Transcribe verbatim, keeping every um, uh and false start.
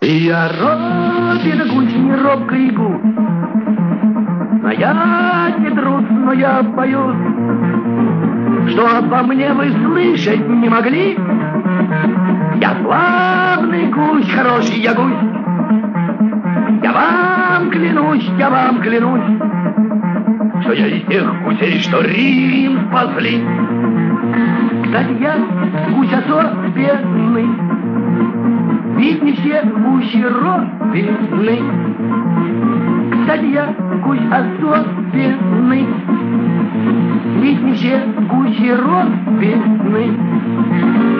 Я робит гусь, не робкий гусь, но я не трус, но я боюсь, что обо мне вы слышать не могли. Я славный гусь, хороший я гусь. Я вам клянусь, я вам клянусь, что я из тех гусей, что Рим спасли. Кстати, я гусь особенный, ведь не все гуси ровны. Кстати, я гусь особенный, ведь не все гуси ровны.